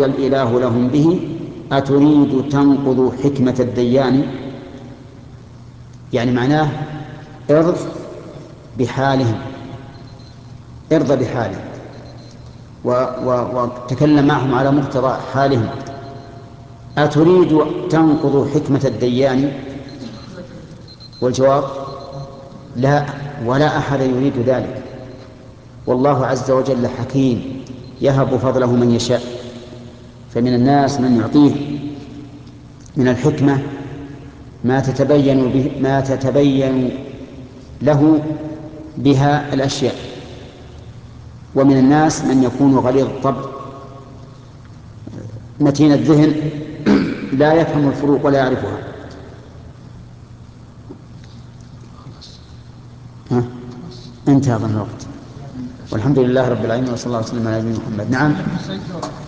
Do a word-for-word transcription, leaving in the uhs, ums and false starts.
رضي الإله لهم به أتريد تنقض حكمة الديان. يعني معناه ارض بحالهم، ارضى بحالهم، وتكلم معهم على مقتضى حالهم. أتريد تنقض حكمة الديان؟ والجواب لا، ولا أحد يريد ذلك. والله عز وجل حكيم يهب فضله من يشاء، فمن الناس من يعطيه من الحكمة ما تتبين به ما تتبين له بها الأشياء، ومن الناس من يكون غليظ الطبع متين الذهن لا يفهم الفروق ولا يعرفها. ها؟ انتهى ظن الوقت، والحمد لله رب العالمين، وصلى الله وسلم على نبينا محمد. نعم.